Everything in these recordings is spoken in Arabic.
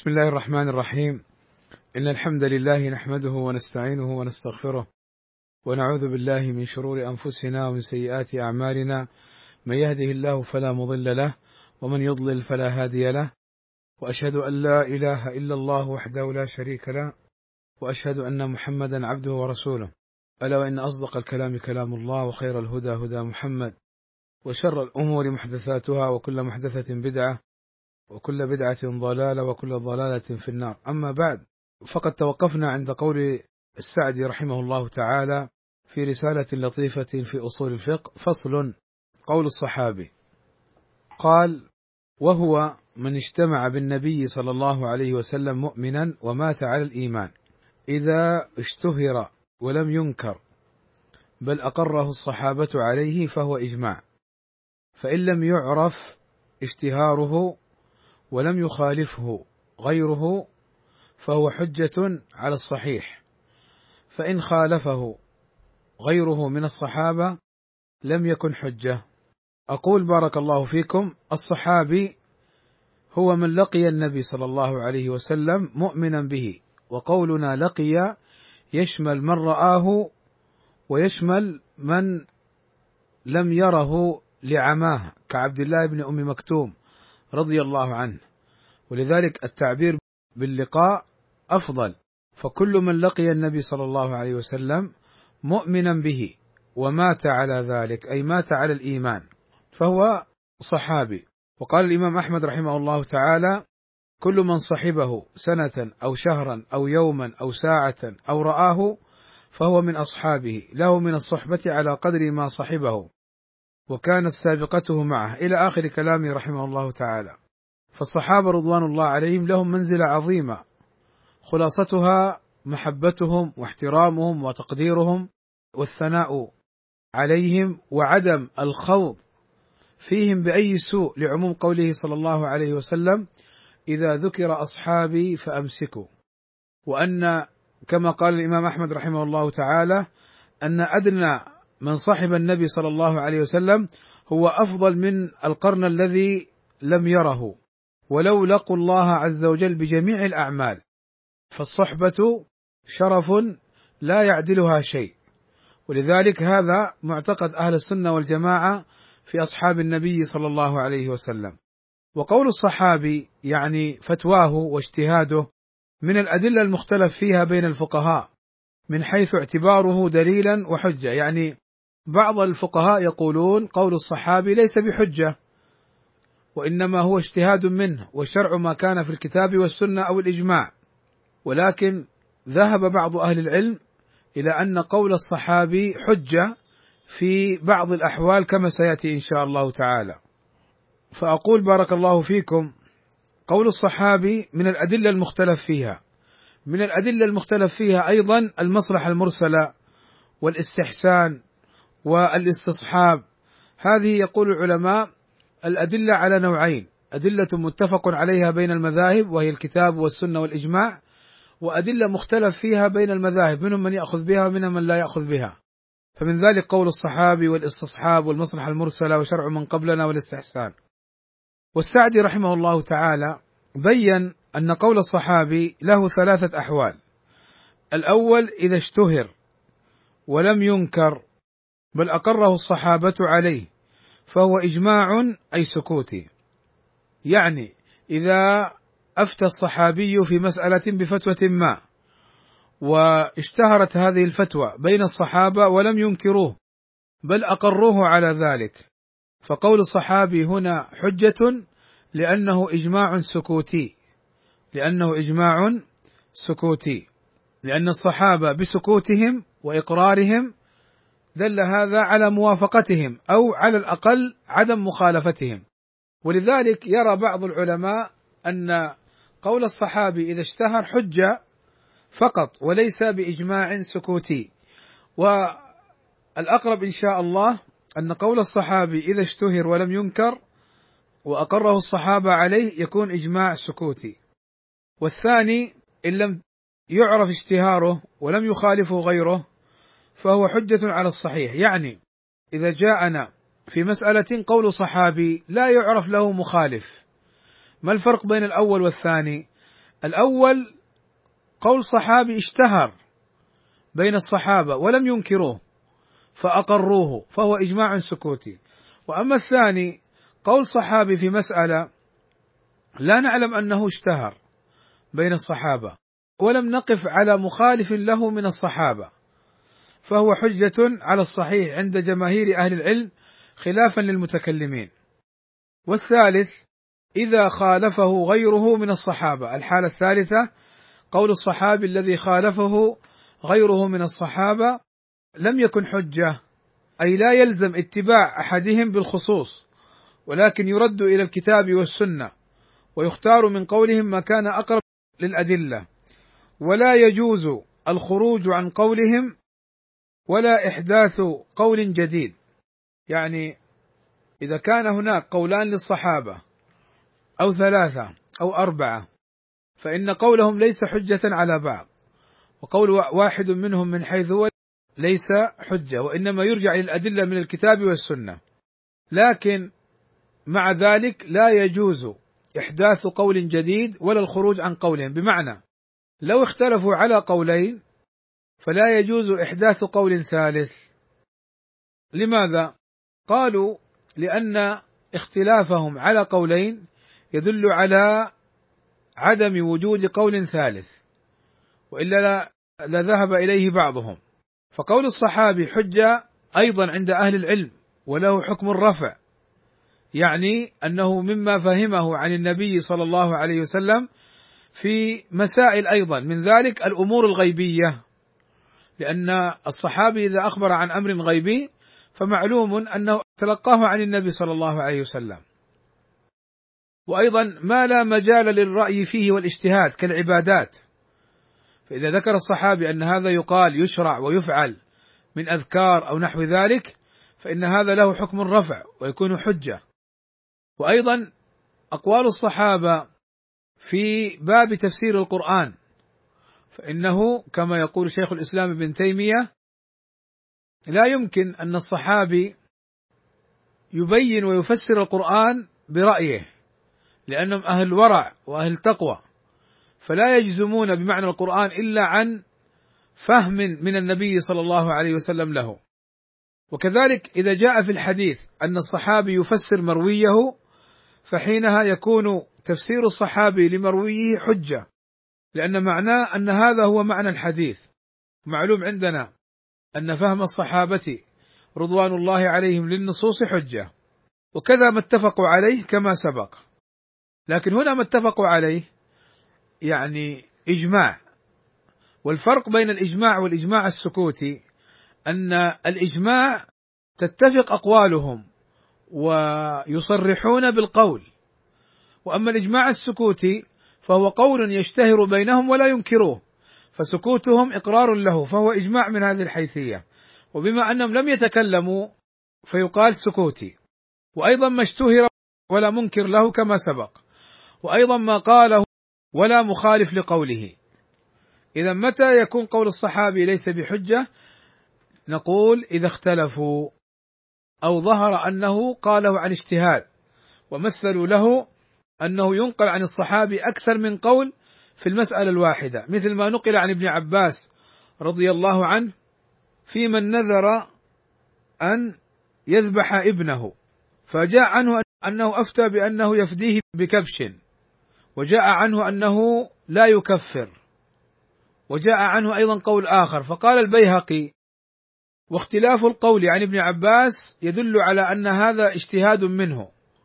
بسم الله الرحمن الرحيم. إن الحمد لله نحمده ونستعينه ونستغفره ونعوذ بالله من شرور أنفسنا ومن سيئات أعمالنا، من يهده الله فلا مضل له ومن يضلل فلا هادي له، وأشهد أن لا إله إلا الله وحده لا شريك له، وأشهد أن محمدا عبده ورسوله. ألا وإن أصدق الكلام كلام الله، وخير الهدى هدى محمد، وشر الأمور محدثاتها، وكل محدثة بدعة، وكل بدعة ضلالة، وكل ضلالة في النار. أما بعد، فقد توقفنا عند قول السعدي رحمه الله تعالى في رسالة لطيفة في أصول الفقه: فصل. قول الصحابي، قال: وهو من اجتمع بالنبي صلى الله عليه وسلم مؤمنا ومات على الإيمان، إذا اشتهر ولم ينكر بل أقره الصحابة عليه فهو إجماع، فإن لم يعرف اشتهاره ولم يخالفه غيره فهو حجة على الصحيح، فإن خالفه غيره من الصحابة لم يكن حجة. أقول بارك الله فيكم: الصحابي هو من لقي النبي صلى الله عليه وسلم مؤمنا به، وقولنا لقي يشمل من رآه ويشمل من لم يره لعماه، كعبد الله بن أم مكتوم رضي الله عنه، ولذلك التعبير باللقاء أفضل. فكل من لقي النبي صلى الله عليه وسلم مؤمنا به ومات على ذلك، أي مات على الإيمان، فهو صحابي. وقال الإمام أحمد رحمه الله تعالى: كل من صحبه سنة أو شهرا أو يوما أو ساعة أو رآه فهو من أصحابه، له من الصحبة على قدر ما صحبه، وكانت سابقته معه، إلى آخر كلامه رحمه الله تعالى. فالصحابة رضوان الله عليهم لهم منزلة عظيمة، خلاصتها محبتهم واحترامهم وتقديرهم والثناء عليهم، وعدم الخوض فيهم بأي سوء، لعموم قوله صلى الله عليه وسلم: إذا ذكر أصحابي فأمسكوا. وأن كما قال الإمام أحمد رحمه الله تعالى: أن أدنى من صحب النبي صلى الله عليه وسلم هو أفضل من القرن الذي لم يره، ولو لقوا الله عز وجل بجميع الأعمال. فالصحبة شرف لا يعدلها شيء، ولذلك هذا معتقد أهل السنة والجماعة في أصحاب النبي صلى الله عليه وسلم. وقول الصحابي يعني فتواه واجتهاده من الأدلة المختلف فيها بين الفقهاء، من حيث اعتباره دليلا وحجة. يعني بعض الفقهاء يقولون قول الصحابي ليس بحجة، وإنما هو اجتهاد منه، والشرع ما كان في الكتاب والسنة أو الإجماع. ولكن ذهب بعض أهل العلم إلى أن قول الصحابي حجة في بعض الأحوال، كما سيأتي إن شاء الله تعالى. فأقول بارك الله فيكم: قول الصحابي من الأدلة المختلف فيها. من الأدلة المختلف فيها أيضا المصلحة المرسلة والاستحسان والاستصحاب. هذه يقول العلماء الأدلة على نوعين: أدلة متفق عليها بين المذاهب وهي الكتاب والسنة والإجماع، وأدلة مختلف فيها بين المذاهب، منهم من يأخذ بها ومنهم من لا يأخذ بها. فمن ذلك قول الصحابي والاستصحاب والمصلحة المرسلة وشرع من قبلنا والاستحسان. والسعدي رحمه الله تعالى بين أن قول الصحابي له ثلاثة أحوال: الأول إذا اشتهر ولم ينكر بل أقره الصحابة عليه فهو إجماع أي سكوتي، يعني إذا أفتى الصحابي في مسألة بفتوى ما واشتهرت هذه الفتوى بين الصحابة ولم ينكروه بل أقروه على ذلك، فقول الصحابي هنا حجة لأنه إجماع سكوتي، لأن الصحابة بسكوتهم وإقرارهم دل هذا على موافقتهم أو على الأقل عدم مخالفتهم. ولذلك يرى بعض العلماء أن قول الصحابي إذا اشتهر حجة فقط وليس بإجماع سكوتي. والأقرب إن شاء الله أن قول الصحابي إذا اشتهر ولم ينكر وأقره الصحابة عليه يكون إجماع سكوتي. والثاني إن لم يعرف اشتهاره ولم يخالفه غيره فهو حجة على الصحيح، يعني إذا جاءنا في مسألة قول صحابي لا يعرف له مخالف، ما الفرق بين الأول والثاني؟ الأول قول صحابي اشتهر بين الصحابة ولم ينكروه فأقروه فهو إجماع سكوتي. وأما الثاني قول صحابي في مسألة لا نعلم أنه اشتهر بين الصحابة ولم نقف على مخالف له من الصحابة فهو حجة على الصحيح عند جماهير أهل العلم خلافا للمتكلمين. والثالث إذا خالفه غيره من الصحابة، الحالة الثالثة قول الصحابي الذي خالفه غيره من الصحابة لم يكن حجة، أي لا يلزم اتباع أحدهم بالخصوص، ولكن يرد إلى الكتاب والسنة ويختار من قولهم ما كان أقرب للأدلة، ولا يجوز الخروج عن قولهم ولا إحداث قول جديد. يعني إذا كان هناك قولان للصحابة أو ثلاثة أو أربعة فإن قولهم ليس حجة على بعض، وقول واحد منهم من حيث هو ليس حجة، وإنما يرجع للأدلة من الكتاب والسنة. لكن مع ذلك لا يجوز إحداث قول جديد ولا الخروج عن قولهم، بمعنى لو اختلفوا على قولين فلا يجوز إحداث قول ثالث. لماذا؟ قالوا لأن اختلافهم على قولين يدل على عدم وجود قول ثالث، وإلا لذهب إليه بعضهم. فقول الصحابي حجة أيضا عند أهل العلم وله حكم الرفع، يعني أنه مما فهمه عن النبي صلى الله عليه وسلم في مسائل أيضا من ذلك الأمور الغيبية، لأن الصحابي إذا أخبر عن أمر غيبي فمعلوم أنه تلقاه عن النبي صلى الله عليه وسلم. وأيضا ما لا مجال للرأي فيه والاجتهاد كالعبادات، فإذا ذكر الصحابي أن هذا يقال يشرع ويفعل من أذكار أو نحو ذلك فإن هذا له حكم الرفع ويكون حجة. وأيضا أقوال الصحابة في باب تفسير القرآن، فإنه كما يقول شيخ الإسلام ابن تيمية لا يمكن أن الصحابي يبين ويفسر القرآن برأيه، لأنهم أهل ورع وأهل تقوى، فلا يجزمون بمعنى القرآن إلا عن فهم من النبي صلى الله عليه وسلم له. وكذلك إذا جاء في الحديث أن الصحابي يفسر مرويه فحينها يكون تفسير الصحابي لمرويه حجة، لأن معناه أن هذا هو معنى الحديث. معلوم عندنا أن فهم الصحابة رضوان الله عليهم للنصوص حجة، وكذا ما اتفقوا عليه كما سبق. لكن هنا ما اتفقوا عليه يعني إجماع، والفرق بين الإجماع والإجماع السكوتي أن الإجماع تتفق أقوالهم ويصرحون بالقول، وأما الإجماع السكوتي فهو قول يشتهر بينهم ولا ينكروه، فسكوتهم إقرار له، فهو إجماع من هذه الحيثية. وبما أنهم لم يتكلموا فيقال سكوتي. وأيضا ما اشتهر ولا منكر له كما سبق، وأيضا ما قاله ولا مخالف لقوله. إذا متى يكون قول الصحابي ليس بحجة؟ نقول إذا اختلفوا أو ظهر أنه قاله عن اجتهاد، ومثلوا له أنه ينقل عن الصحابي أكثر من قول في المسألة الواحدة، مثل ما نقل عن ابن عباس رضي الله عنه في من نذر أن يذبح ابنه، فجاء عنه أنه أفتى بأنه يفديه بكبش، وجاء عنه أنه لا يكفر، وجاء عنه أيضا قول آخر. فقال البيهقي: واختلاف القول عن ابن عباس يدل على أن هذا اجتهاد منه،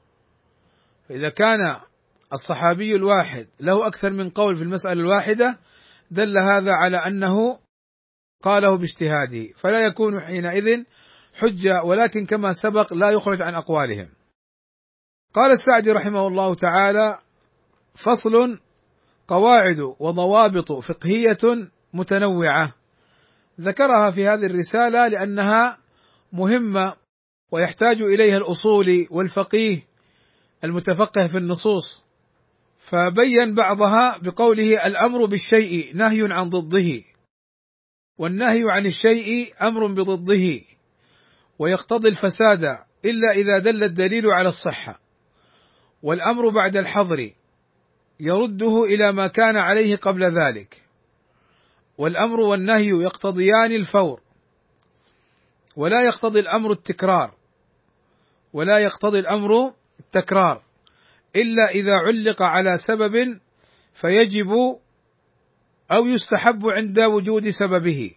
فإذا كان الصحابي الواحد له أكثر من قول في المسألة الواحدة دل هذا على أنه قاله باجتهاده، فلا يكون حينئذ حجة، ولكن كما سبق لا يخرج عن أقوالهم. قال السعدي رحمه الله تعالى: فصل: قواعد وضوابط فقهية متنوعة. ذكرها في هذه الرسالة لأنها مهمة ويحتاج إليها الأصولي والفقيه المتفقه في النصوص، فبين بعضها بقوله: الأمر بالشيء نهي عن ضده، والنهي عن الشيء أمر بضده، ويقتضي الفساد إلا إذا دل الدليل على الصحة، والأمر بعد الحظر يرده إلى ما كان عليه قبل ذلك، والأمر والنهي يقتضيان الفور، ولا يقتضي الأمر التكرار، ولا يقتضي الأمر التكرار إلا إذا علق على سبب فيجب أو يستحب عند وجود سببه،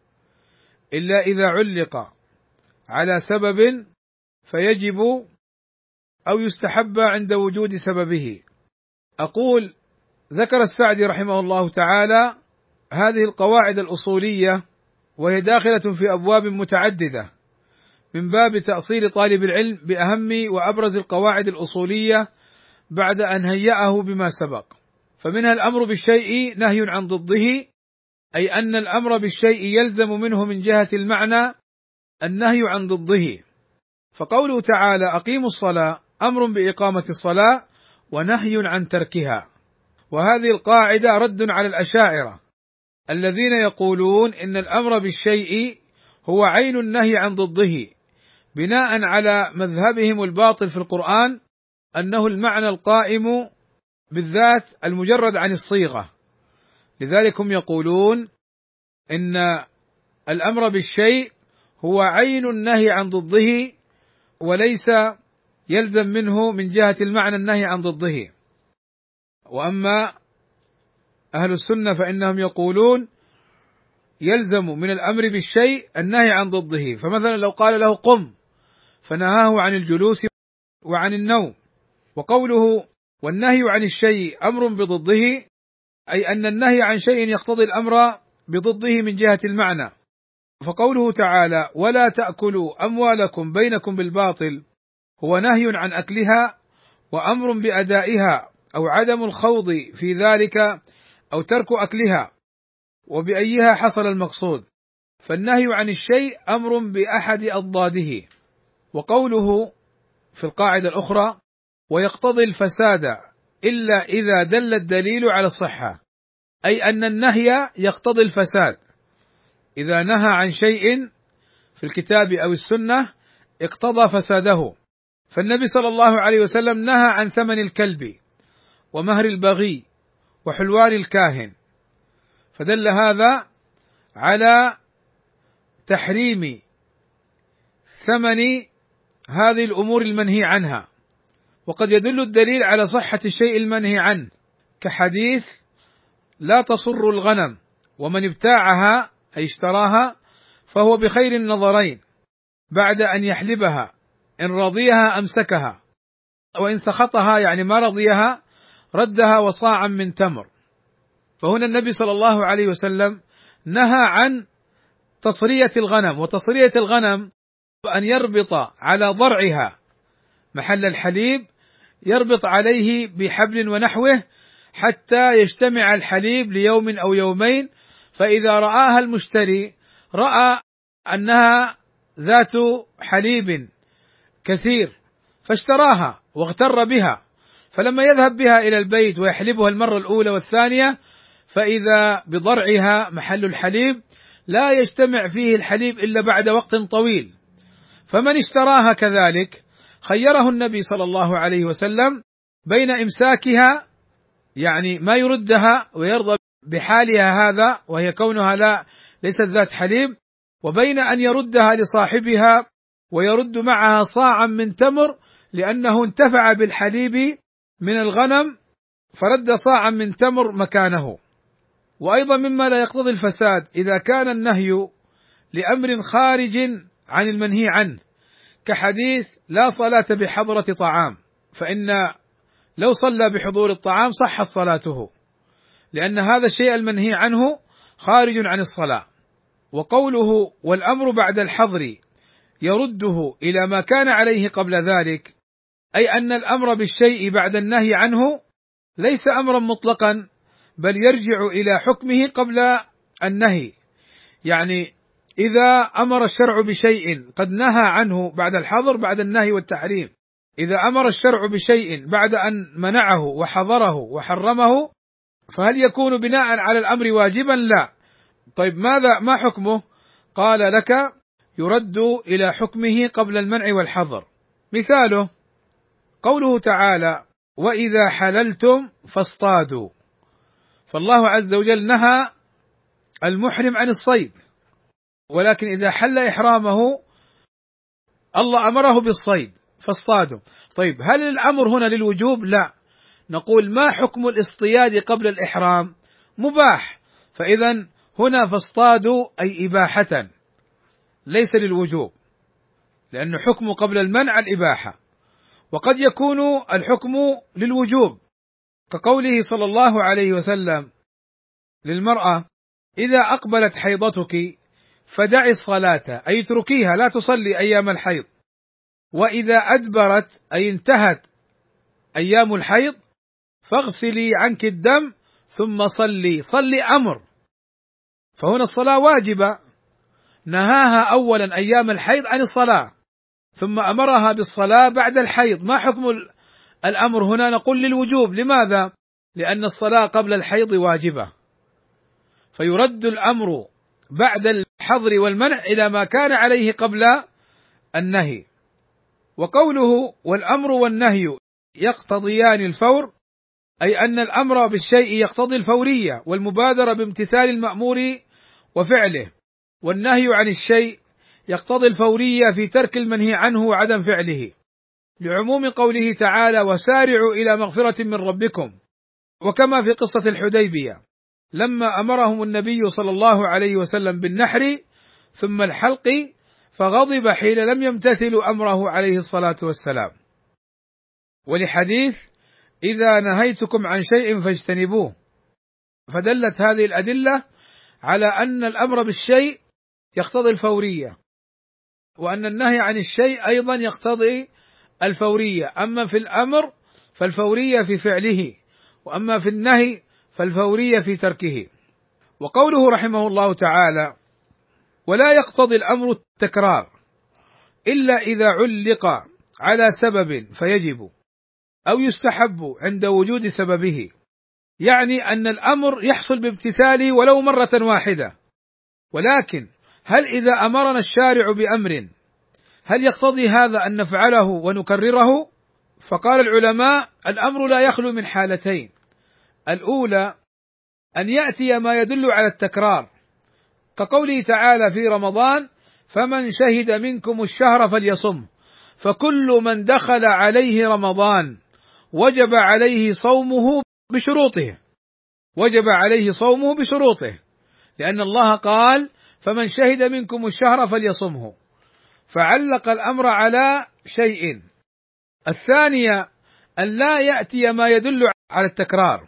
إلا إذا علق على سبب فيجب أو يستحب عند وجود سببه. أقول: ذكر السعدي رحمه الله تعالى هذه القواعد الأصولية، وهي داخلة في أبواب متعددة من باب تأصيل طالب العلم بأهم وأبرز القواعد الأصولية بعد أن هيأه بما سبق. فمنها الأمر بالشيء نهي عن ضده، أي أن الأمر بالشيء يلزم منه من جهة المعنى النهي عن ضده، فقوله تعالى: أقيموا الصلاة أمر بإقامة الصلاة ونهي عن تركها. وهذه القاعدة رد على الأشاعرة الذين يقولون إن الأمر بالشيء هو عين النهي عن ضده، بناء على مذهبهم الباطل في القرآن أنه المعنى القائم بالذات المجرد عن الصيغة. لذلك هم يقولون إن الأمر بالشيء هو عين النهي عن ضده، وليس يلزم منه من جهة المعنى النهي عن ضده. وأما أهل السنة فإنهم يقولون يلزم من الأمر بالشيء النهي عن ضده، فمثلا لو قال له قم فنهاه عن الجلوس وعن النوم. وقوله والنهي عن الشيء أمر بضده، أي أن النهي عن شيء يقتضي الأمر بضده من جهة المعنى. فقوله تعالى: ولا تأكلوا أموالكم بينكم بالباطل، هو نهي عن أكلها وأمر بأدائها أو عدم الخوض في ذلك أو ترك أكلها، وبأيها حصل المقصود، فالنهي عن الشيء أمر بأحد أضداده. وقوله في القاعدة الأخرى: ويقتضي الفساد إلا إذا دل الدليل على الصحة، أي أن النهي يقتضي الفساد. إذا نهى عن شيء في الكتاب أو السنة اقتضى فساده، فالنبي صلى الله عليه وسلم نهى عن ثمن الكلب ومهر البغي وحلوان الكاهن، فدل هذا على تحريم ثمن هذه الأمور المنهي عنها. وقد يدل الدليل على صحة الشيء المنهي عنه، كحديث: لا تصر الغنم، ومن ابتاعها أي اشتراها فهو بخير النظرين بعد أن يحلبها، إن رضيها أمسكها، وإن سخطها يعني ما رضيها ردها وصاعا من تمر. فهنا النبي صلى الله عليه وسلم نهى عن تصرية الغنم، وتصرية الغنم أن يربط على ضرعها محل الحليب، يربط عليه بحبل ونحوه حتى يجتمع الحليب ليوم أو يومين، فإذا رآها المشتري رأى أنها ذات حليب كثير فاشتراها واغتر بها، فلما يذهب بها إلى البيت ويحلبها المرة الأولى والثانية فإذا بضرعها محل الحليب لا يجتمع فيه الحليب إلا بعد وقت طويل. فمن اشتراها كذلك خيره النبي صلى الله عليه وسلم بين إمساكها، يعني ما يردها ويرضى بحالها هذا وهي كونها ليست ذات حليب، وبين أن يردها لصاحبها ويرد معها صاعا من تمر، لأنه انتفع بالحليب من الغنم فرد صاعا من تمر مكانه. وأيضا مما لا يقتضي الفساد إذا كان النهي لأمر خارج عن المنهي عنه، كحديث: لا صلاة بحضرة طعام، فإن لو صلى بحضور الطعام صحت صلاته، لأن هذا الشيء المنهي عنه خارج عن الصلاة. وقوله والأمر بعد الحظر يرده إلى ما كان عليه قبل ذلك، أي أن الأمر بالشيء بعد النهي عنه ليس أمرا مطلقا، بل يرجع إلى حكمه قبل النهي. يعني إذا أمر الشرع بشيء قد نهى عنه بعد الحظر بعد النهي والتحريم، إذا أمر الشرع بشيء بعد أن منعه وحظره وحرمه، فهل يكون بناء على الأمر واجبا؟ لا. طيب ما حكمه؟ قال لك: يرد إلى حكمه قبل المنع والحظر. مثاله قوله تعالى: وإذا حللتم فاصطادوا. فالله عز وجل نهى المحرم عن الصيد، ولكن إذا حل إحرامه الله أمره بالصيد فاصطادوا. طيب هل الأمر هنا للوجوب؟ لا، نقول ما حكم الاصطياد قبل الإحرام؟ مباح، فإذا هنا فاصطادوا أي إباحة ليس للوجوب، لأن حكم قبل المنع الإباحة، وقد يكون الحكم للوجوب كقوله صلى الله عليه وسلم للمرأة: إذا أقبلت حيضتك فدعي الصلاة، أي اتركيها لا تصلي أيام الحيض، وإذا أدبرت أي انتهت أيام الحيض فاغسلي عنك الدم ثم صلي أمر، فهنا الصلاة واجبة، نهاها أولا أيام الحيض عن الصلاة ثم أمرها بالصلاة بعد الحيض. ما حكم الأمر هنا؟ نقول للوجوب. لماذا؟ لأن الصلاة قبل الحيض واجبة، فيرد الأمر بعد الحظر والمنع إلى ما كان عليه قبل النهي. وقوله والأمر والنهي يقتضيان الفور، أي أن الأمر بالشيء يقتضي الفورية والمبادرة بامتثال المأمور وفعله، والنهي عن الشيء يقتضي الفورية في ترك المنهي عنه وعدم فعله، لعموم قوله تعالى: وسارعوا إلى مغفرة من ربكم. وكما في قصة الحديبية لما أمرهم النبي صلى الله عليه وسلم بالنحر ثم الحلق فغضب حين لم يمتثلوا أمره عليه الصلاة والسلام، ولحديث: إذا نهيتكم عن شيء فاجتنبوه. فدلت هذه الأدلة على أن الأمر بالشيء يقتضي الفورية، وأن النهي عن الشيء أيضا يقتضي الفورية، أما في الأمر فالفورية في فعله، وأما في النهي فالفورية في تركه. وقوله رحمه الله تعالى: ولا يقتضي الأمر التكرار إلا إذا علق على سبب فيجب أو يستحب عند وجود سببه، يعني أن الأمر يحصل بامتثاله ولو مرة واحدة، ولكن هل إذا أمرنا الشارع بأمر هل يقتضي هذا أن نفعله ونكرره؟ فقال العلماء: الأمر لا يخلو من حالتين، الأولى أن يأتي ما يدل على التكرار، كقوله تعالى في رمضان: فمن شهد منكم الشهر فليصم، فكل من دخل عليه رمضان وجب عليه صومه بشروطه، وجب عليه صومه بشروطه، لأن الله قال: فمن شهد منكم الشهر فليصمه، فعلق الأمر على شيء. الثانية أن لا يأتي ما يدل على التكرار،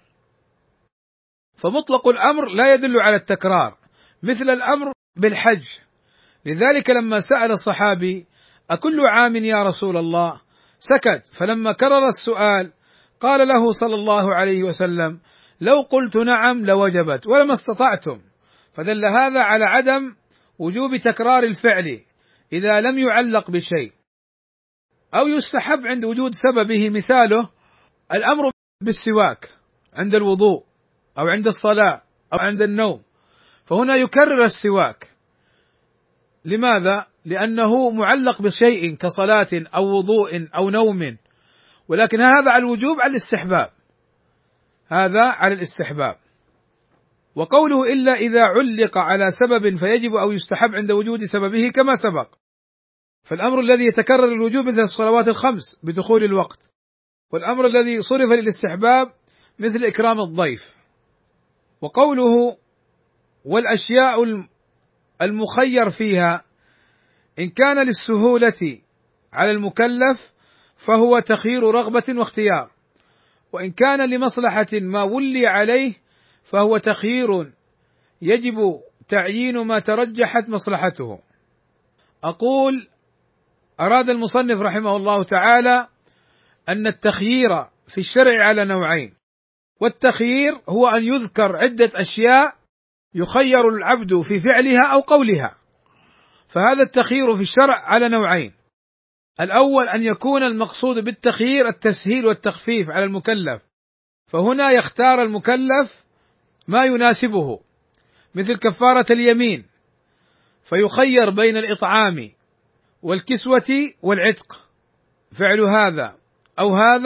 فمطلق الأمر لا يدل على التكرار، مثل الأمر بالحج. لذلك لما سأل الصحابي: أكل عام يا رسول الله؟ سكت، فلما كرر السؤال قال له صلى الله عليه وسلم: لو قلت نعم لوجبت ولما استطعتم. فدل هذا على عدم وجوب تكرار الفعل إذا لم يعلق بشيء، أو يستحب عند وجود سببه، مثاله الأمر بالسواك عند الوضوء أو عند الصلاة أو عند النوم، فهنا يكرر السواك. لماذا؟ لأنه معلق بشيء كصلاة أو وضوء أو نوم، ولكن هذا على الوجوب، على الاستحباب، هذا على الاستحباب. وقوله إلا إذا علق على سبب فيجب أو يستحب عند وجود سببه كما سبق، فالأمر الذي يتكرر الوجوب مثل الصلوات الخمس بدخول الوقت، والأمر الذي صرف للاستحباب مثل إكرام الضيف. وقوله والأشياء المخير فيها إن كان للسهولة على المكلف فهو تخيير رغبة واختيار، وإن كان لمصلحة ما ولي عليه فهو تخيير يجب تعيين ما ترجحت مصلحته. أقول أراد المصنف رحمه الله تعالى أن التخيير في الشرع على نوعين، والتخيير هو أن يذكر عدة أشياء يخير العبد في فعلها أو قولها، فهذا التخيير في الشرع على نوعين: الأول أن يكون المقصود بالتخيير التسهيل والتخفيف على المكلف، فهنا يختار المكلف ما يناسبه مثل كفارة اليمين، فيخير بين الإطعام والكسوة والعتق، فعل هذا أو هذا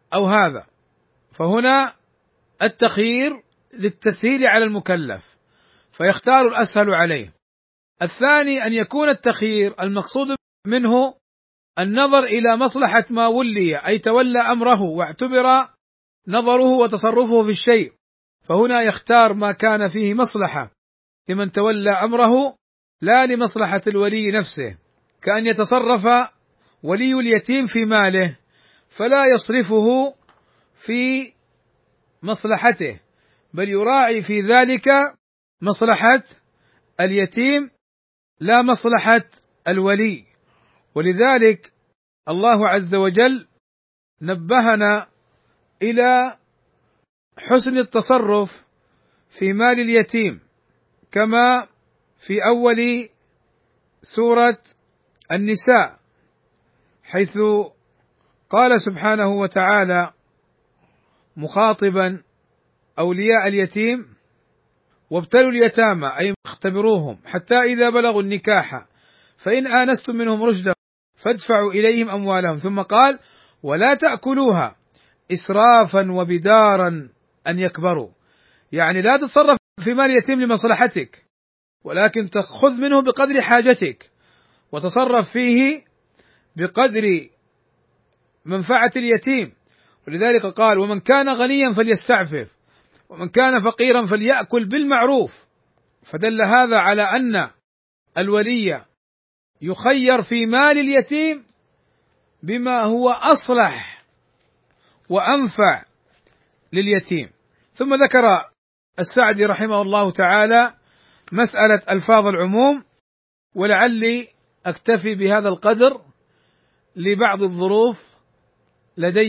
أو هذا، فهنا التخيير للتسهيل على المكلف فيختار الأسهل عليه. الثاني أن يكون التخيير المقصود منه النظر إلى مصلحة ما ولي، أي تولى أمره واعتبر نظره وتصرفه في الشيء، فهنا يختار ما كان فيه مصلحة لمن تولى أمره لا لمصلحة الولي نفسه، كأن يتصرف ولي اليتيم في ماله فلا يصرفه في مصلحته، بل يراعي في ذلك مصلحة اليتيم لا مصلحة الولي. ولذلك الله عز وجل نبهنا إلى حسن التصرف في مال اليتيم كما في أول سورة النساء، حيث قال سبحانه وتعالى مخاطبا أولياء اليتيم: وابتلوا اليتامى أي اختبروهم حتى إذا بلغوا النكاح فإن آنستم منهم رشدا فادفعوا إليهم أموالهم، ثم قال: ولا تأكلوها إسرافا وبدارا أن يكبروا، يعني لا تتصرف في مال اليتيم لمصلحتك، ولكن تأخذ منه بقدر حاجتك وتصرف فيه بقدر منفعة اليتيم. ولذلك قال: ومن كان غنيا فليستعفف ومن كان فقيرا فليأكل بالمعروف. فدل هذا على أن الولي يخير في مال اليتيم بما هو أصلح وأنفع لليتيم. ثم ذكر السعدي رحمه الله تعالى مسألة ألفاظ العموم، ولعلي أكتفي بهذا القدر لبعض الظروف لدي،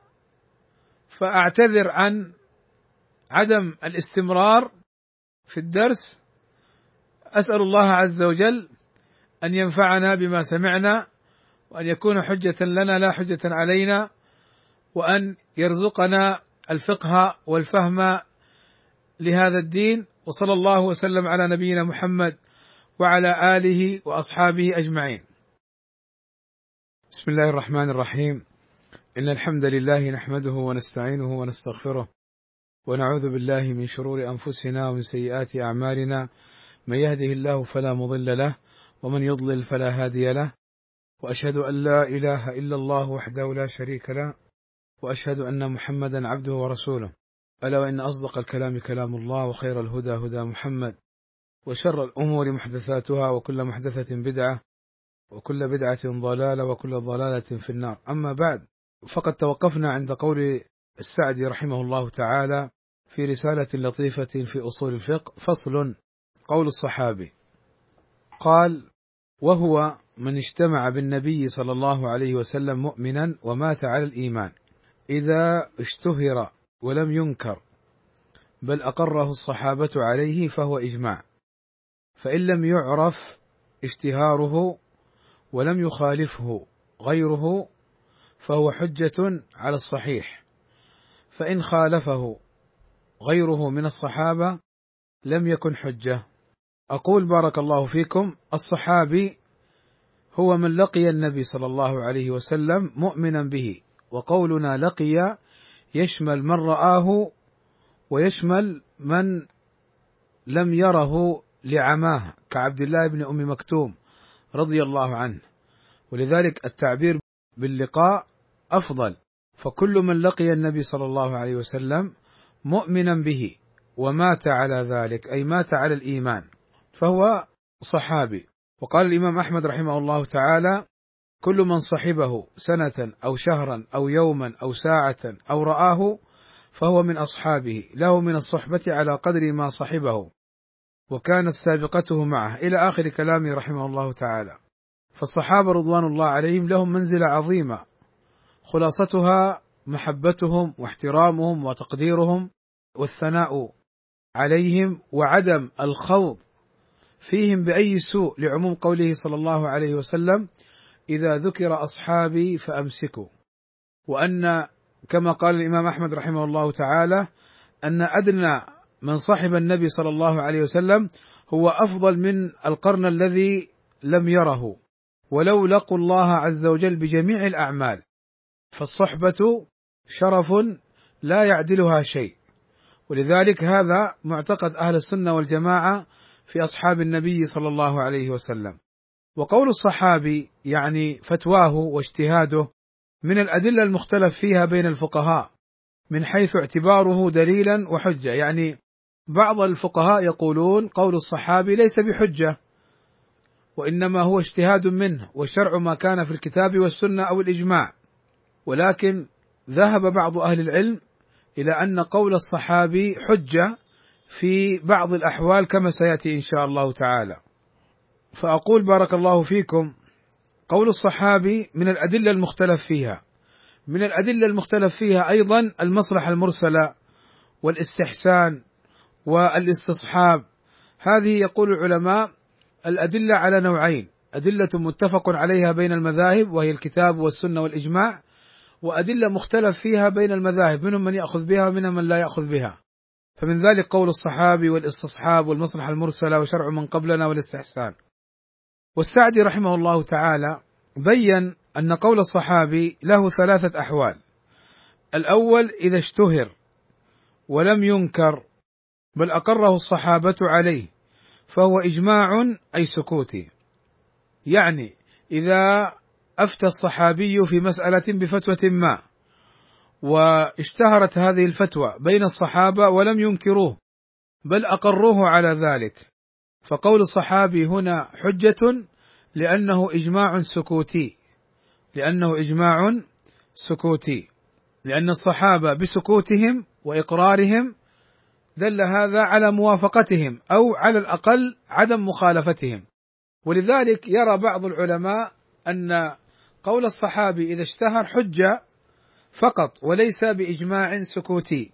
فأعتذر عن عدم الاستمرار في الدرس. أسأل الله عز وجل أن ينفعنا بما سمعنا، وأن يكون حجة لنا لا حجة علينا، وأن يرزقنا الفقه والفهم لهذا الدين. وصلى الله وسلم على نبينا محمد وعلى آله وأصحابه أجمعين. بسم الله الرحمن الرحيم. إن الحمد لله نحمده ونستعينه ونستغفره ونعوذ بالله من شرور أنفسنا ومن سيئات أعمالنا، من يهده الله فلا مضل له ومن يضلل فلا هادي له، وأشهد أن لا إله إلا الله وحده لا شريك له، وأشهد أن محمدا عبده ورسوله. ألا وإن أصدق الكلام كلام الله، وخير الهدى هدى محمد، وشر الأمور محدثاتها، وكل محدثة بدعة، وكل بدعة ضلالة، وكل ضلالة في النار. أما بعد، فقد توقفنا عند قول السعدي رحمه الله تعالى في رسالة لطيفة في أصول الفقه: فصل. قول الصحابي قال: وهو من اجتمع بالنبي صلى الله عليه وسلم مؤمنا ومات على الإيمان، إذا اشتهر ولم ينكر بل أقره الصحابة عليه فهو إجماع، فإن لم يعرف اشتهاره ولم يخالفه غيره فهو حجة على الصحيح، فإن خالفه غيره من الصحابة لم يكن حجة. أقول بارك الله فيكم: الصحابي هو من لقي النبي صلى الله عليه وسلم مؤمنا به، وقولنا لقي يشمل من رآه ويشمل من لم يره لعماه كعبد الله بن أم مكتوم رضي الله عنه، ولذلك التعبير باللقاء أفضل. فكل من لقي النبي صلى الله عليه وسلم مؤمنا به ومات على ذلك، أي مات على الإيمان، فهو صحابي. وقال الإمام أحمد رحمه الله تعالى: كل من صحبه سنة أو شهرا أو يوما أو ساعة أو رآه فهو من أصحابه، له من الصحبة على قدر ما صحبه وكانت سابقته معه، إلى آخر كلامه رحمه الله تعالى. فالصحابة رضوان الله عليهم لهم منزلة عظيمة، خلاصتها محبتهم واحترامهم وتقديرهم والثناء عليهم، وعدم الخوض فيهم بأي سوء، لعموم قوله صلى الله عليه وسلم: إذا ذكر أصحابي فأمسكوا. وأن كما قال الإمام أحمد رحمه الله تعالى: أن أدنى من صحب النبي صلى الله عليه وسلم هو أفضل من القرن الذي لم يره، ولو لقوا الله عز وجل بجميع الأعمال. فالصحبة شرف لا يعدلها شيء. ولذلك هذا معتقد أهل السنة والجماعة في أصحاب النبي صلى الله عليه وسلم. وقول الصحابي يعني فتواه واجتهاده من الأدلة المختلف فيها بين الفقهاء من حيث اعتباره دليلا وحجة. يعني بعض الفقهاء يقولون قول الصحابي ليس بحجة، وإنما هو اجتهاد منه، والشرع ما كان في الكتاب والسنة أو الإجماع. ولكن ذهب بعض أهل العلم إلى أن قول الصحابي حجة في بعض الأحوال كما سيأتي إن شاء الله تعالى. فأقول بارك الله فيكم: قول الصحابي من الأدلة المختلف فيها. من الأدلة المختلف فيها أيضا المصلحة المرسلة والاستحسان والاستصحاب. هذه يقول العلماء الأدلة على نوعين: أدلة متفق عليها بين المذاهب وهي الكتاب والسنة والإجماع، وأدلة مختلف فيها بين المذاهب، منهم من يأخذ بها ومنهم من لا يأخذ بها. فمن ذلك قول الصحابي والاستصحاب والمصلحة المرسلة وشرع من قبلنا والاستحسان. والسعدي رحمه الله تعالى بين أن قول الصحابي له ثلاثة أحوال: الأول إذا اشتهر ولم ينكر بل أقره الصحابة عليه فهو إجماع أي سكوتي. يعني إذا أفتى الصحابي في مسألة بفتوى ما واشتهرت هذه الفتوى بين الصحابة ولم ينكروه بل أقروه على ذلك، فقول الصحابي هنا حجة لأنه إجماع سكوتي، لأن الصحابة بسكوتهم وإقرارهم دل هذا على موافقتهم أو على الأقل عدم مخالفتهم. ولذلك يرى بعض العلماء أن قول الصحابي إذا اشتهر حجة فقط وليس بإجماع سكوتي.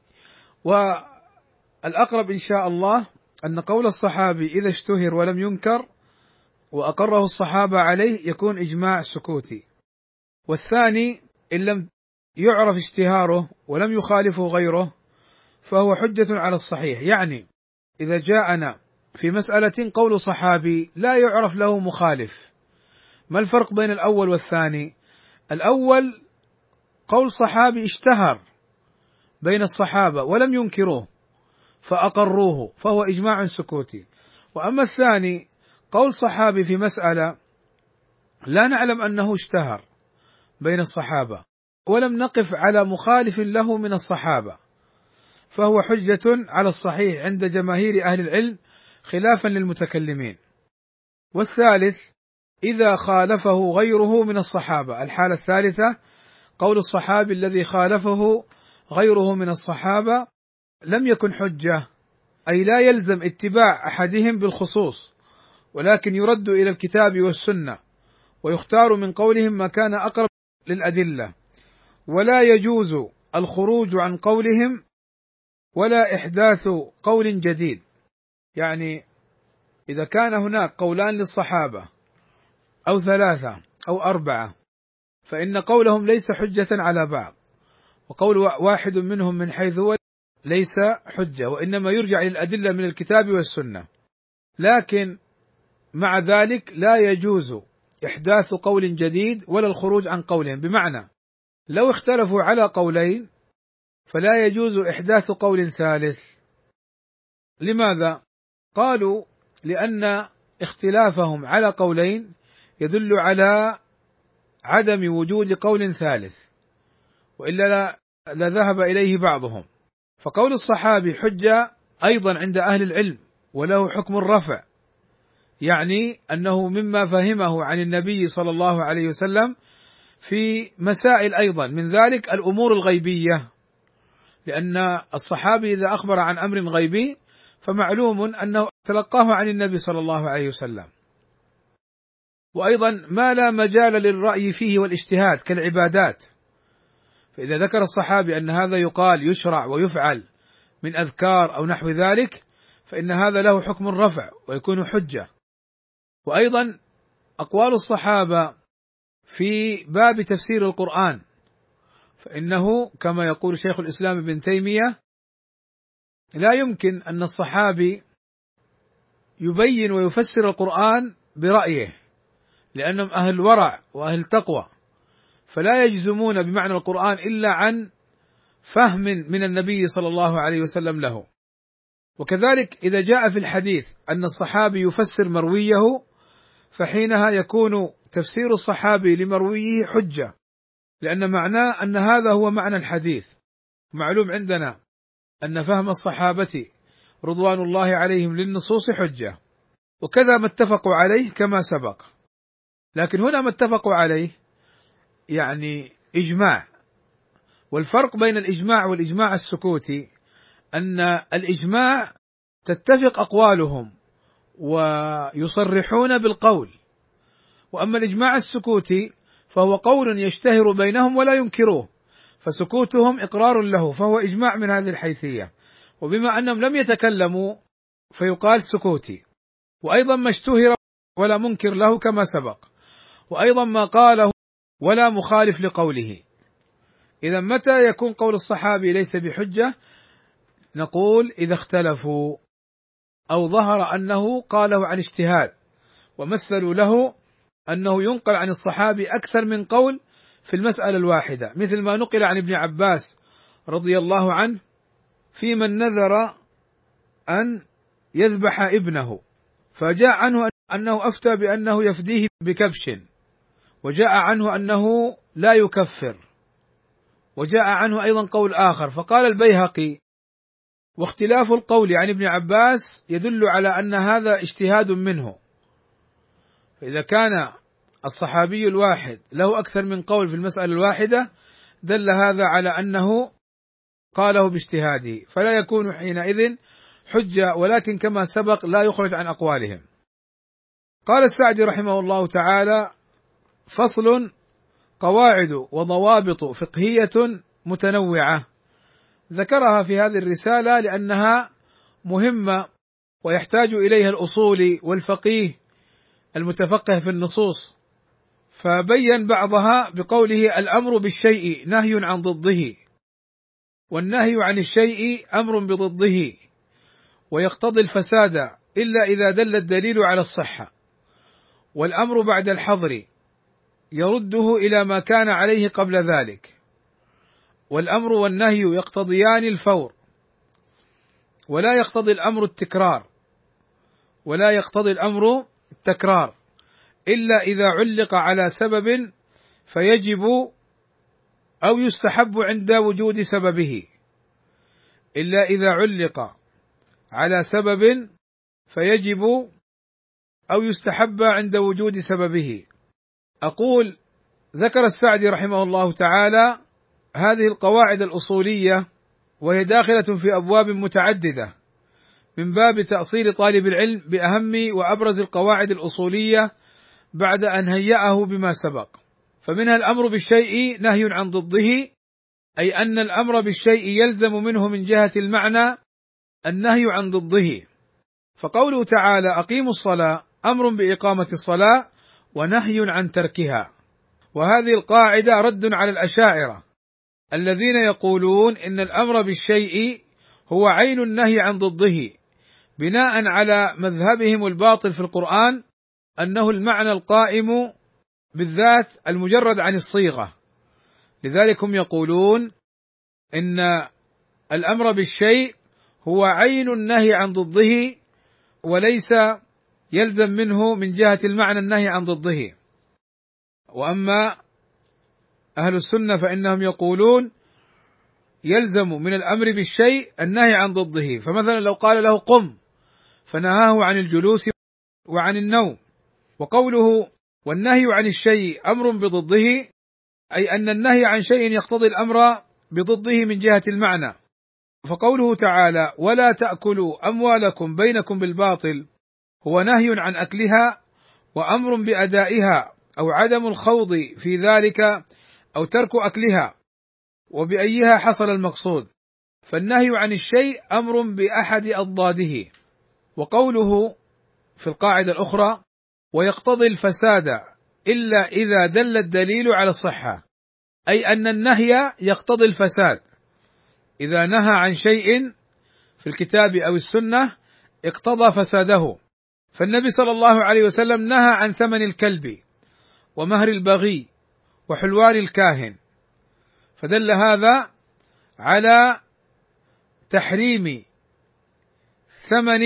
والأقرب إن شاء الله أن قول الصحابي إذا اشتهر ولم ينكر وأقره الصحابة عليه يكون إجماع سكوتي. والثاني إن لم يعرف اشتهاره ولم يخالفه غيره فهو حجة على الصحيح. يعني إذا جاءنا في مسألة قول صحابي لا يعرف له مخالف، ما الفرق بين الأول والثاني؟ الأول قول صحابي اشتهر بين الصحابة ولم ينكروه فأقروه فهو إجماع سكوتي. وأما الثاني قول صحابي في مسألة لا نعلم أنه اشتهر بين الصحابة ولم نقف على مخالف له من الصحابة فهو حجة على الصحيح عند جماهير أهل العلم خلافا للمتكلمين. والثالث إذا خالفه غيره من الصحابة. الحالة الثالثة قول الصحابي الذي خالفه غيره من الصحابة لم يكن حجة، أي لا يلزم اتباع أحدهم بالخصوص، ولكن يرد إلى الكتاب والسنة ويختار من قولهم ما كان أقرب للأدلة، ولا يجوز الخروج عن قولهم ولا إحداث قول جديد. يعني إذا كان هناك قولان للصحابة أو ثلاثة أو أربعة فإن قولهم ليس حجة على بعض، وقول واحد منهم من حيث هو ليس حجة، وإنما يرجع للأدلة من الكتاب والسنة. لكن مع ذلك لا يجوز إحداث قول جديد ولا الخروج عن قولهم، بمعنى لو اختلفوا على قولين فلا يجوز إحداث قول ثالث. لماذا؟ قالوا لأن اختلافهم على قولين يدل على عدم وجود قول ثالث، وإلا لذهب إليه بعضهم. فقول الصحابي حجة أيضا عند أهل العلم وله حكم الرفع، يعني أنه مما فهمه عن النبي صلى الله عليه وسلم في مسائل أيضا من ذلك الأمور الغيبية، لأن الصحابي إذا أخبر عن أمر غيبي فمعلوم أنه تلقاه عن النبي صلى الله عليه وسلم. وأيضا ما لا مجال للرأي فيه والاجتهاد كالعبادات، فإذا ذكر الصحابي أن هذا يقال يشرع ويفعل من أذكار أو نحو ذلك فإن هذا له حكم الرفع ويكون حجة. وأيضا أقوال الصحابة في باب تفسير القرآن، فإنه كما يقول شيخ الإسلام ابن تيمية لا يمكن أن الصحابي يبين ويفسر القرآن برأيه، لأنهم أهل ورع وأهل تقوى، فلا يجزمون بمعنى القرآن إلا عن فهم من النبي صلى الله عليه وسلم له. وكذلك إذا جاء في الحديث أن الصحابي يفسر مرويه، فحينها يكون تفسير الصحابي لمرويه حجة، لأن معناه أن هذا هو معنى الحديث. معلوم عندنا أن فهم الصحابة رضوان الله عليهم للنصوص حجة، وكذا ما اتفقوا عليه كما سبق. لكن هنا ما اتفقوا عليه يعني إجماع، والفرق بين الإجماع والإجماع السكوتي أن الإجماع تتفق أقوالهم ويصرحون بالقول، وأما الإجماع السكوتي فهو قول يشتهر بينهم ولا ينكروه، فسكوتهم إقرار له، فهو إجماع من هذه الحيثية. وبما أنهم لم يتكلموا فيقال سكوتي. وأيضا ما اشتهر ولا منكر له كما سبق، وأيضا ما قاله ولا مخالف لقوله. إذا متى يكون قول الصحابي ليس بحجة؟ نقول إذا اختلفوا أو ظهر أنه قاله عن اجتهاد، ومثلوا له أنه ينقل عن الصحابي أكثر من قول في المسألة الواحدة، مثل ما نقل عن ابن عباس رضي الله عنه في من نذر أن يذبح ابنه، فجاء عنه أنه أفتى بأنه يفديه بكبش، وجاء عنه أنه لا يكفر، وجاء عنه أيضا قول آخر. فقال البيهقي: واختلاف القول عن ابن عباس يدل على أن هذا اجتهاد منه، فإذا كان الصحابي الواحد له أكثر من قول في المسألة الواحدة دل هذا على أنه قاله باجتهاده، فلا يكون حينئذ حجة، ولكن كما سبق لا يخرج عن أقوالهم. قال السعدي رحمه الله تعالى: فصل: قواعد وضوابط فقهية متنوعة. ذكرها في هذه الرسالة لأنها مهمة ويحتاج إليها الأصولي والفقيه المتفقه في النصوص، فبين بعضها بقوله: الأمر بالشيء نهي عن ضده، والنهي عن الشيء أمر بضده، ويقتضي الفساد إلا إذا دل الدليل على الصحة، والأمر بعد الحظر يرده إلى ما كان عليه قبل ذلك، والأمر والنهي يقتضيان الفور، ولا يقتضي الأمر التكرار إلا إذا علق على سبب فيجب أو يستحب عند وجود سببه، إلا إذا علق على سبب فيجب أو يستحب عند وجود سببه. أقول: ذكر السعدي رحمه الله تعالى هذه القواعد الأصولية، وهي داخلة في أبواب متعددة من باب تأصيل طالب العلم بأهم وأبرز القواعد الأصولية بعد أن هيأه بما سبق. فمنها الأمر بالشيء نهي عن ضده، أي أن الأمر بالشيء يلزم منه من جهة المعنى النهي عن ضده، فقوله تعالى: أقيموا الصلاة أمر بإقامة الصلاة ونهي عن تركها. وهذه القاعدة رد على الأشاعرة الذين يقولون إن الأمر بالشيء هو عين النهي عن ضده، بناء على مذهبهم الباطل في القرآن أنه المعنى القائم بالذات المجرد عن الصيغة. لذلك هم يقولون إن الأمر بالشيء هو عين النهي عن ضده، وليس يلزم منه من جهة المعنى النهي عن ضده. وأما أهل السنة فإنهم يقولون يلزم من الأمر بالشيء النهي عن ضده، فمثلا لو قال له قم فنهاه عن الجلوس وعن النوم. وقوله والنهي عن الشيء أمر بضده، أي أن النهي عن شيء يقتضي الأمر بضده من جهة المعنى. فقوله تعالى: ولا تأكلوا أموالكم بينكم بالباطل، هو نهي عن أكلها وأمر بأدائها أو عدم الخوض في ذلك أو ترك أكلها، وبأيها حصل المقصود، فالنهي عن الشيء أمر بأحد أضداده. وقوله في القاعدة الأخرى: ويقتضي الفساد إلا إذا دل الدليل على الصحة، أي أن النهي يقتضي الفساد. إذا نهى عن شيء في الكتاب أو السنة اقتضى فساده، فالنبي صلى الله عليه وسلم نهى عن ثمن الكلب ومهر البغي وحلوان الكاهن، فدل هذا على تحريم ثمن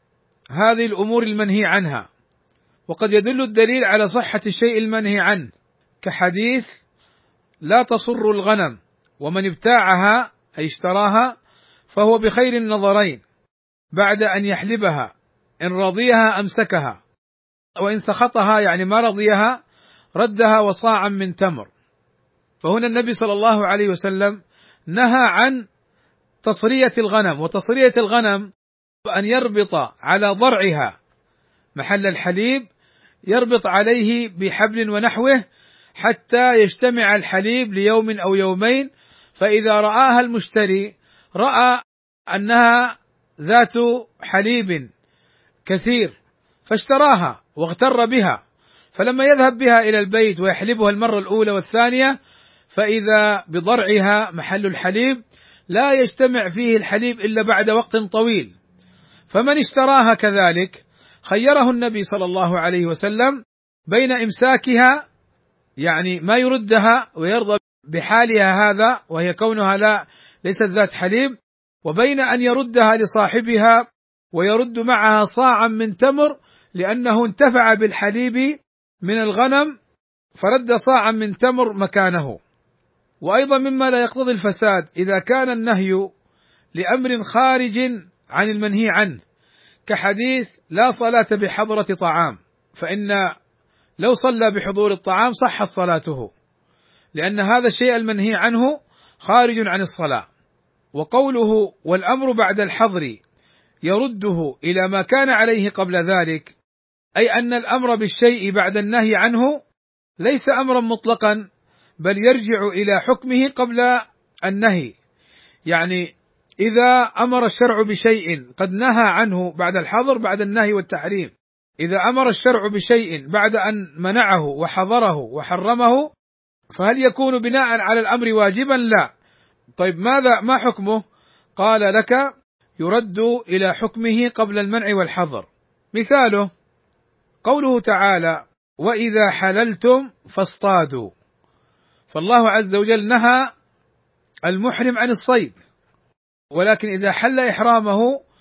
هذه الأمور المنهي عنها، وقد يدل الدليل على صحة الشيء المنهي عنه، كحديث لا تصر الغنم ومن ابتاعها أي اشتراها فهو بخير النظرين بعد أن يحلبها، إن رضيها أمسكها، وإن سخطها يعني ما رضيها ردها وصاعا من تمر. فهنا النبي صلى الله عليه وسلم نهى عن تصرية الغنم، وتصرية الغنم أن يربط على ضرعها محل الحليب، يربط عليه بحبل ونحوه حتى يجتمع الحليب ليوم أو يومين، فإذا رآها المشتري رأى أنها ذات حليب كثير فاشتراها واغتر بها، فلما يذهب بها إلى البيت ويحلبها المرة الأولى والثانية فإذا بضرعها محل الحليب لا يجتمع فيه الحليب إلا بعد وقت طويل. فمن اشتراها كذلك خيره النبي صلى الله عليه وسلم بين إمساكها يعني ما يردها ويرضى بحالها هذا وهي كونها ليست ذات حليب، وبين أن يردها لصاحبها ويرد معها صاعا من تمر لأنه انتفع بالحليب من الغنم فرد صاعا من تمر مكانه. وأيضا مما لا يقتضي الفساد إذا كان النهي لأمر خارج عن المنهي عنه، كحديث لا صلاة بحضرة طعام، فإن لو صلى بحضور الطعام صحت صلاته، لأن هذا الشيء المنهي عنه خارج عن الصلاة. وقوله والأمر بعد الحظر يرده إلى ما كان عليه قبل ذلك، أي أن الأمر بالشيء بعد النهي عنه ليس أمرا مطلقا بل يرجع إلى حكمه قبل النهي. يعني إذا أمر الشرع بشيء قد نهى عنه بعد الحظر بعد النهي والتحريم، إذا أمر الشرع بشيء بعد أن منعه وحظره وحرمه فهل يكون بناء على الأمر واجبا؟ لا. طيب ما حكمه؟ قال لك يرد إلى حكمه قبل المنع والحظر. مثاله قوله تعالى وإذا حللتم فاصطادوا، فالله عز وجل نهى المحرم عن الصيد، ولكن إذا حل إحرامه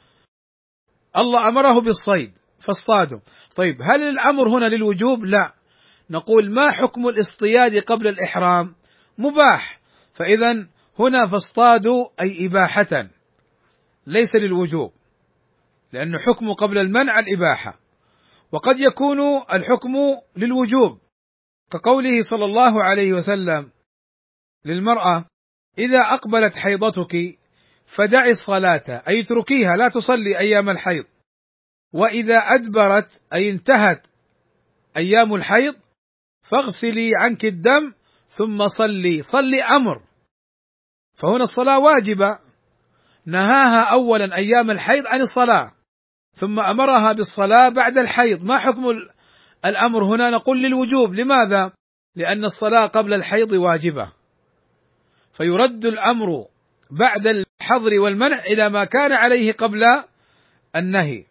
الله أمره بالصيد فاصطادوا. طيب هل الأمر هنا للوجوب؟ لا، نقول ما حكم الاصطياد قبل الإحرام؟ مباح، فإذا هنا فاصطادوا أي إباحة ليس للوجوب، لأن حكم قبل المنع الإباحة. وقد يكون الحكم للوجوب كقوله صلى الله عليه وسلم للمرأة إذا أقبلت حيضتك فدعي الصلاة أي اتركيها لا تصلي أيام الحيض، وإذا أدبرت أي انتهت أيام الحيض فاغسلي عنك الدم ثم صلي أمر، فهنا الصلاة واجبة، نهاها أولا أيام الحيض عن الصلاة ثم أمرها بالصلاة بعد الحيض. ما حكم الأمر هنا؟ نقول للوجوب. لماذا؟ لأن الصلاة قبل الحيض واجبة، فيرد الأمر بعد الحظر والمنع إلى ما كان عليه قبل النهي.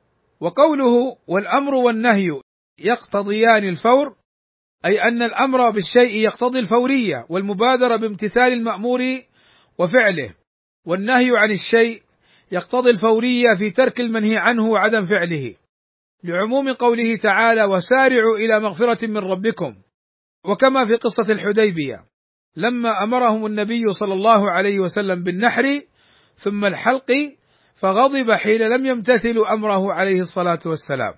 وقوله والأمر والنهي يقتضيان الفور، أي أن الأمر بالشيء يقتضي الفورية والمبادرة بامتثال المأمور وفعله، والنهي عن الشيء يقتضي الفورية في ترك المنهي عنه وعدم فعله، لعموم قوله تعالى وسارعوا إلى مغفرة من ربكم، وكما في قصة الحديبية لما أمرهم النبي صلى الله عليه وسلم بالنحر ثم الحلق فغضب حين لم يمتثلوا أمره عليه الصلاة والسلام.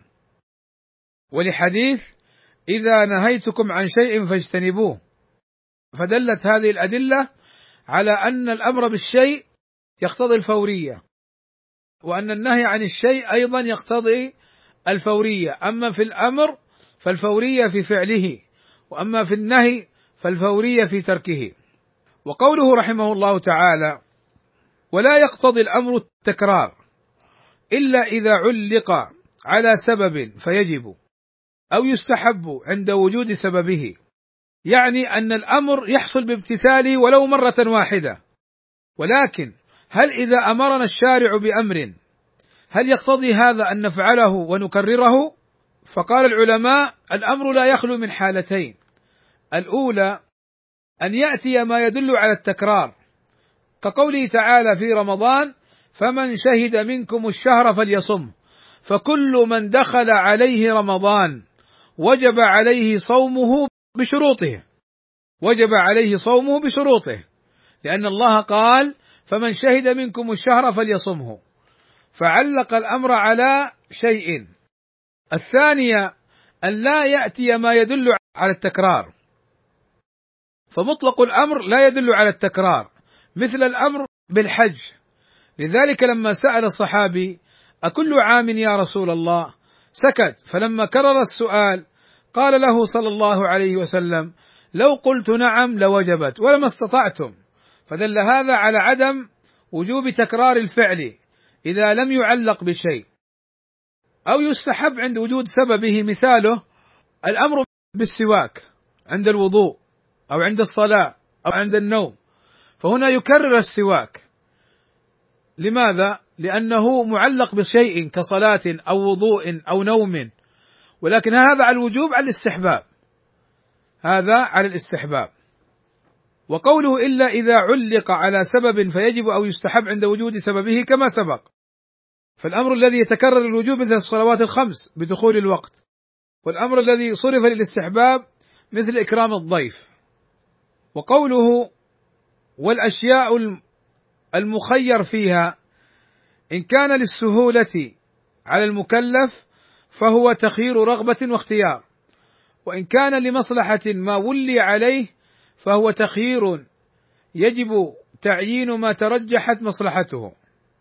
ولحديث إذا نهيتكم عن شيء فاجتنبوه، فدلت هذه الأدلة على أن الأمر بالشيء يقتضي الفورية، وأن النهي عن الشيء أيضا يقتضي الفورية، أما في الأمر فالفورية في فعله، وأما في النهي فالفورية في تركه. وقوله رحمه الله تعالى ولا يقتضي الأمر التكرار إلا إذا علق على سبب فيجب أو يستحب عند وجود سببه، يعني أن الأمر يحصل بامتثاله ولو مرة واحدة، ولكن هل إذا أمرنا الشارع بأمر هل يقتضي هذا أن نفعله ونكرره؟ فقال العلماء الأمر لا يخلو من حالتين، الأولى أن يأتي ما يدل على التكرار كقوله تعالى في رمضان: فمن شهد منكم الشهر فليصم، فكل من دخل عليه رمضان وجب عليه صومه بشروطه، وجب عليه صومه بشروطه، لأن الله قال: فمن شهد منكم الشهر فليصمه، فعلق الأمر على شيء. الثانية أن لا يأتي ما يدل على التكرار، فمطلق الأمر لا يدل على التكرار، مثل الأمر بالحج. لذلك لما سأل الصحابي: أكل عام يا رسول الله؟ سكت، فلما كرر السؤال قال له صلى الله عليه وسلم: لو قلت نعم لوجبت ولما استطعتم. فدل هذا على عدم وجوب تكرار الفعل إذا لم يعلق بشيء، أو يستحب عند وجود سببه. مثاله الأمر بالسواك عند الوضوء أو عند الصلاة أو عند النوم، فهنا يكرر السواك. لماذا؟ لأنه معلق بشيء كصلاة أو وضوء أو نوم، ولكن هذا على الوجوب، على الاستحباب، هذا على الاستحباب. وقوله إلا إذا علق على سبب فيجب أو يستحب عند وجود سببه كما سبق. فالأمر الذي يتكرر الوجوب مثل الصلوات الخمس بدخول الوقت، والأمر الذي صرف للاستحباب مثل إكرام الضيف. وقوله والأشياء المخير فيها إن كان للسهولة على المكلف فهو تخيير رغبة واختيار، وإن كان لمصلحة ما ولي عليه فهو تخيير يجب تعيين ما ترجحت مصلحته.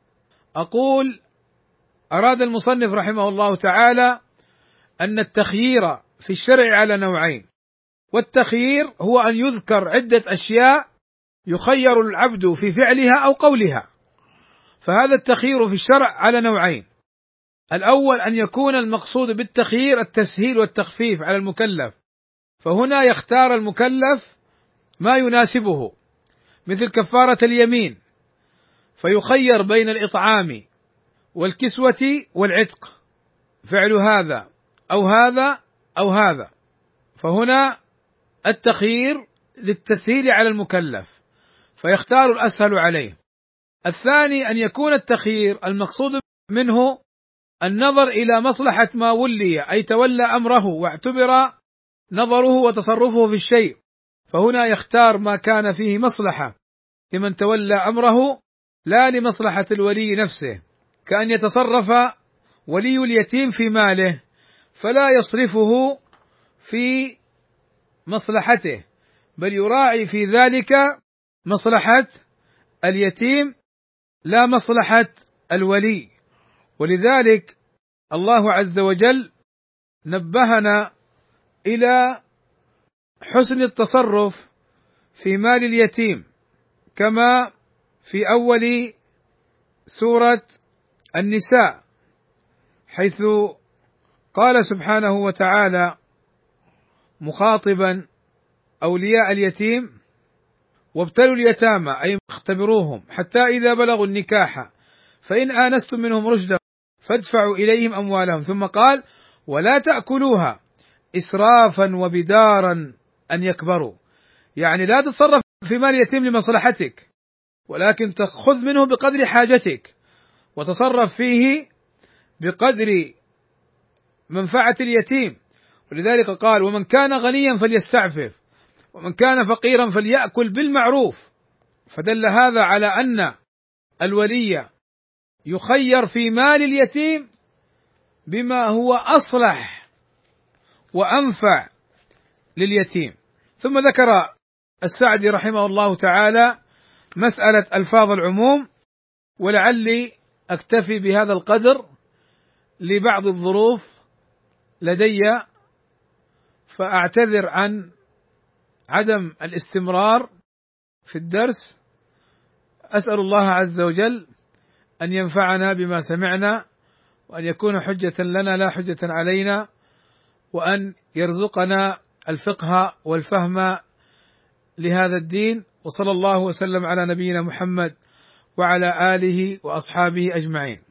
أقول: أراد المصنف رحمه الله تعالى أن التخيير في الشرع على نوعين، والتخيير هو أن يذكر عدة أشياء يخير العبد في فعلها أو قولها، فهذا التخيير في الشرع على نوعين. الأول أن يكون المقصود بالتخيير التسهيل والتخفيف على المكلف، فهنا يختار المكلف ما يناسبه مثل كفارة اليمين، فيخير بين الإطعام والكسوة والعتق، فعل هذا أو هذا أو هذا، فهنا التخيير للتسهيل على المكلف فيختار الأسهل عليه. الثاني أن يكون التخيير المقصود منه النظر إلى مصلحة ما ولي، أي تولى أمره واعتبر نظره وتصرفه في الشيء، فهنا يختار ما كان فيه مصلحة لمن تولى أمره لا لمصلحة الولي نفسه، كأن يتصرف ولي اليتيم في ماله فلا يصرفه في مصلحته، بل يراعي في ذلك مصلحة اليتيم لا مصلحة الولي. ولذلك الله عز وجل نبهنا إلى حسن التصرف في مال اليتيم، كما في أول سورة النساء، حيث قال سبحانه وتعالى مخاطبا أولياء اليتيم: وابتلوا اليتامى أي اختبروهم حتى إذا بلغوا النكاح فإن آنستم منهم رشدا فادفعوا إليهم أموالهم، ثم قال: ولا تأكلوها إسرافا وبدارا أن يكبروا، يعني لا تتصرف في مال اليتيم لمصلحتك، ولكن تأخذ منه بقدر حاجتك وتصرف فيه بقدر منفعة اليتيم. ولذلك قال: ومن كان غنيا فليستعفف ومن كان فقيرا فليأكل بالمعروف. فدل هذا على أن الولي يخير في مال اليتيم بما هو أصلح وأنفع لليتيم. ثم ذكر السعدي رحمه الله تعالى مسألة ألفاظ العموم، ولعلي أكتفي بهذا القدر لبعض الظروف لدي، فأعتذر عن عدم الاستمرار في الدرس. أسأل الله عز وجل أن ينفعنا بما سمعنا، وأن يكون حجة لنا لا حجة علينا، وأن يرزقنا الفقه والفهم لهذا الدين. وصلى الله وسلم على نبينا محمد وعلى آله وأصحابه أجمعين.